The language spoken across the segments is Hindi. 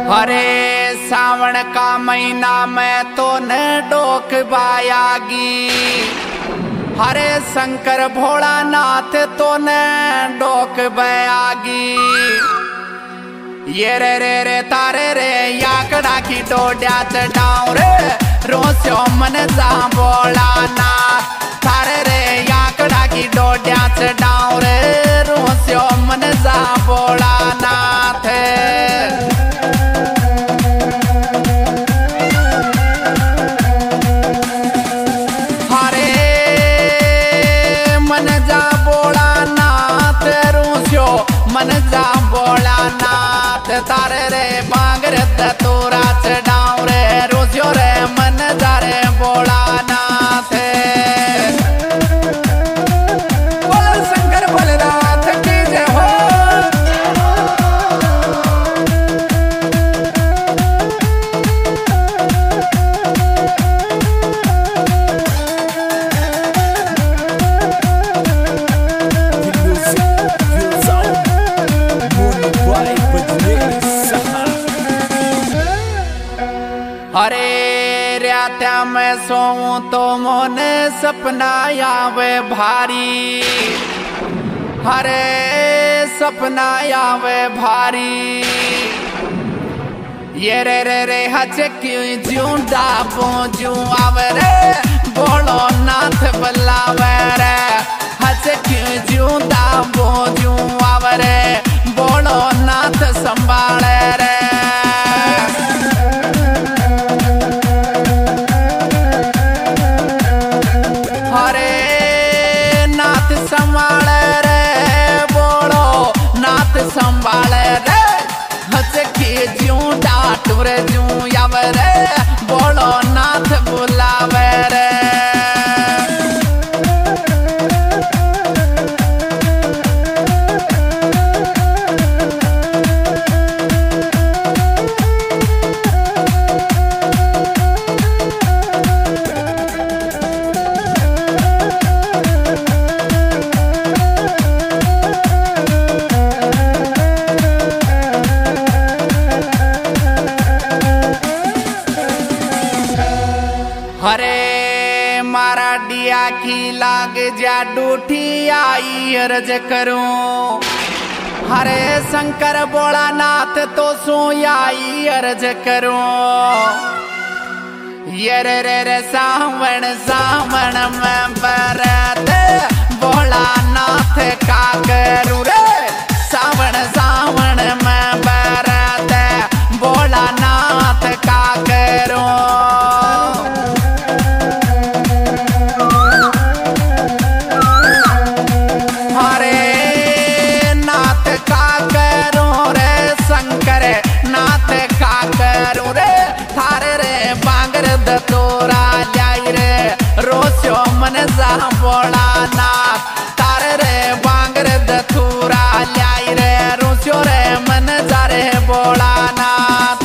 अरे सावन का महीना में तो न डोक बायागी। हरे शंकर भोलानाथ तो न डोक बयागी। ये रे तारे रे याकड़ा की डोड्या चढ़ाऊं रे रोस्यो मन जा भोलानाथ। तारे रे याकड़ा की डोड्या चढ़ाऊं रे रोस्यो मन जा भोलानाथ। मन जा भोलानाथ तारे रे बांगर तोरा चढ़ाऊं रे रोजियो रे मन जा रे भोलानाथ। बोल शंकर भोलेनाथ की जय हो। अरे रात्या में सोऊं तो मोने सपना आवे भारी। हरे सपना आवे भारी। ये रे हज क्यों जूं डाबो जूं आवे रे बोलो नाथ बल्लावे रे। हज क्यों जूं डाबो जूं आवे रे बोलो नाथ संभाले रे। संभाले रे हजकी जूं डाटू रे जूं यावे रे बोलो नाथ बुलावे रे। हरे मारा डिया की लाग जा डूठी आई अर्ज करूं। हरे शंकर भोलानाथ तो सोयाई अर्ज करूं। ये रे सावन सावन में बरत भोलानाथ का करूं रे। सावन सावन में बरत भोलानाथ का करूं। नाथ का करूं रे थारे रे बांगर तोरा लाई रे रोस्यो मन जा भोलानाथ। तारे रे बांगर तोरा लाई रे रोस्यो रे मन जा रे भोलानाथ।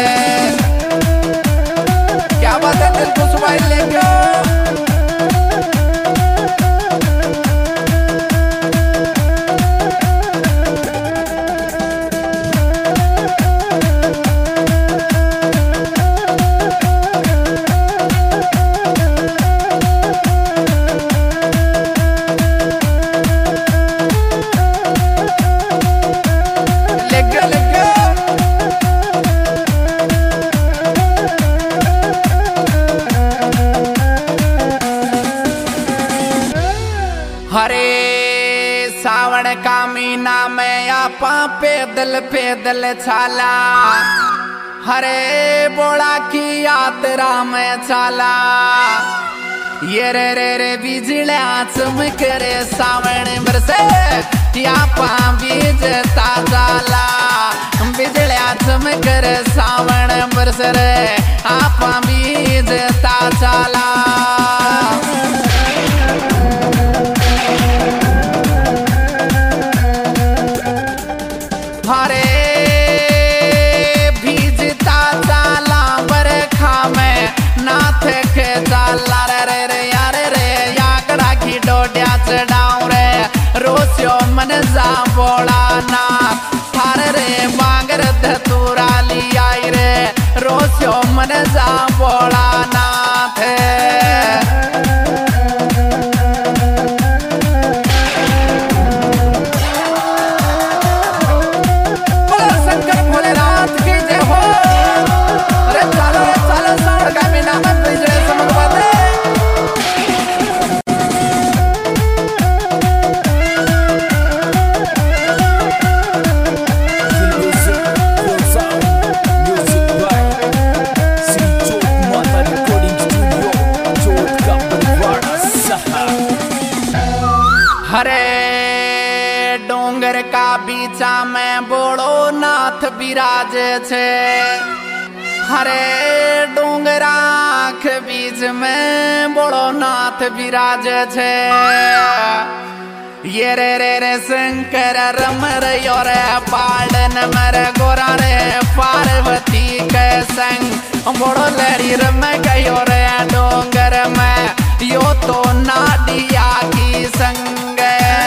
क्या बात है दिल को सुबाई लेके हरे सावन का महीना में आपा पैदल पैदल चाला। हरे बोला की यात्रा में चाला। ये रे बिजलिया चमक रे सावन बरसे आपा बीजता जाला। बिजलिया चमक रे सावन बरस रे आपा बीजता जाला। हरे भीजता चाला बरखा में नाथ के चाला रे यारे रे याकड़ा की डोड्या चढ़ाऊं रे रोस्यो मन जा भोलानाथ। थारे रे बांगर धतूरा लिया नाथ विराजे छे। हरे डूंगरा के बीच में बड़ो नाथ विराजे छे। ये रे शंकर रम रयो रे पालन मर गोरा रे पार्वती के संग बड़ो लड़ी रम गयो रे डोंगर में यो तो नाडिया की संग।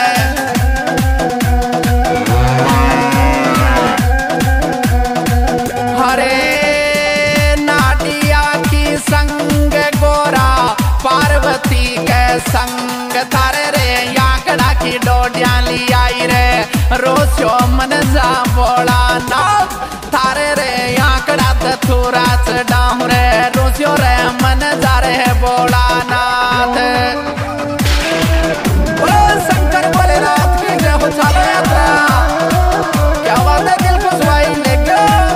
हरे नाडिया की संग गोरा पार्वती के संग तारे रे याकड़ा की डोडिया ली आई रे रोस्यो मन जा बोला नाथ तारे रे याकड़ा दथुरा चढ़ाऊं रे रोस्यो रे मन जा रे बोला नाथ। शंकर भोलेनाथ की जय हो चालो यात्रा। क्या बात है दिल को सुहाई लेके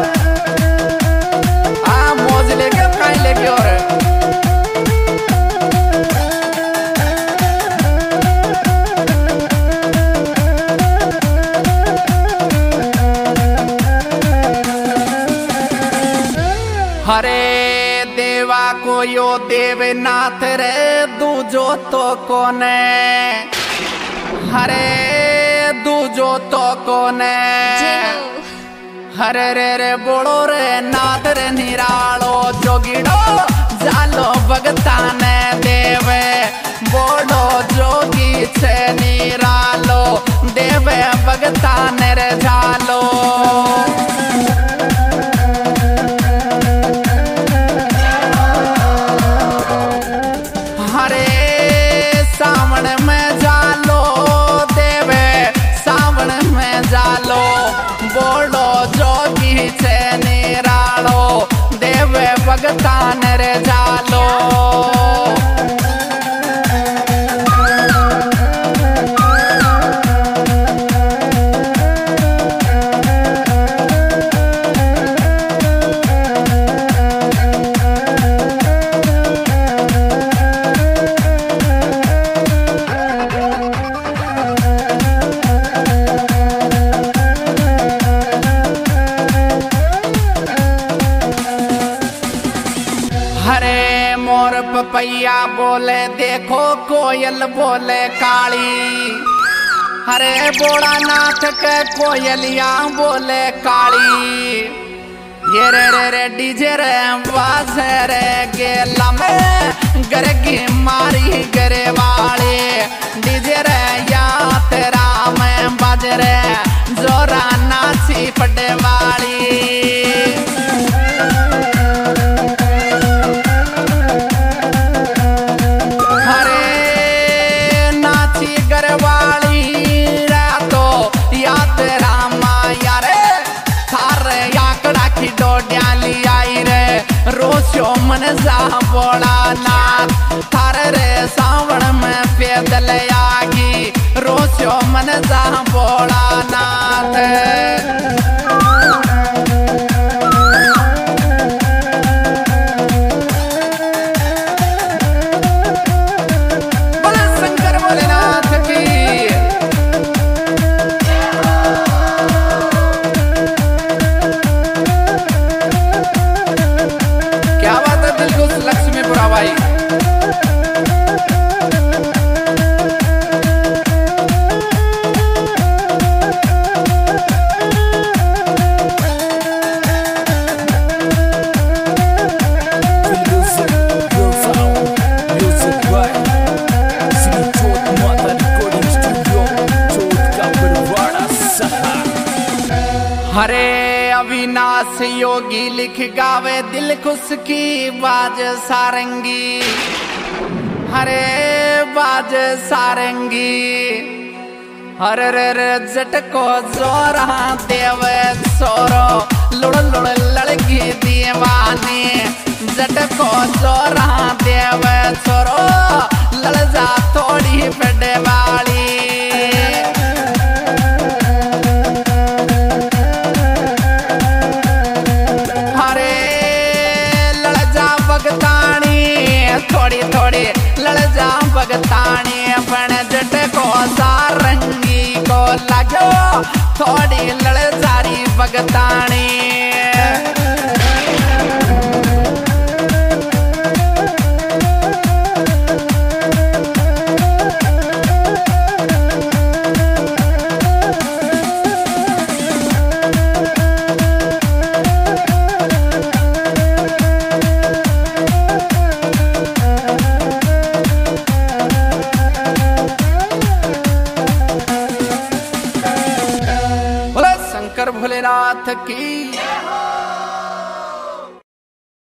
मौज लेके कहीं लेके और हरे देवा को यो देवनाथ रे दूजो तो कोने। हरे दूजो तो कोने। हरे रे बोलो रे नाथ रे निरालो जोगिड़ो जालो भगता ने देवे बोलो जोगी छे निरालो देवे भगता ने रे जालो। सावन में जालो देवे सावन में जालो बोलो जोगी छे निरालो देवे भगता रे जालो। हरे मोर पपैया बोले देखो कोयल बोले काली। हरे भोलानाथ के कोयलिया बोले काली। ये रे डीजे रे बाजे रे गेला में गरगी मारी गरे वाली डीजे रे या तेरा में बाज रे जोरा नाची पड़े वाली। रोस्यो मन जा बोला नाथ थारे रे सावन में पैदल आगी रोस्यो मन जा बोला नाथ। शंकर भोलेनाथ की लक्ष्मीपुरा भाई। हरे अविनाश योगी लिख गावे दिल खुश की बाज सारंगी। हरे बाज सारंगी। हरे रे जटको जोरा देवे सोरो लुड़ लुड़ लड़की दीवानी जटको जोरा देवे सोरो लड़ जा थोड़ी बड़े वाली। थोड़ी थोड़ी लड़ जा भगतानी बन जट को सारंगी को लगो थोड़ी लड़ जारी भगतानी। भोलेनाथ की।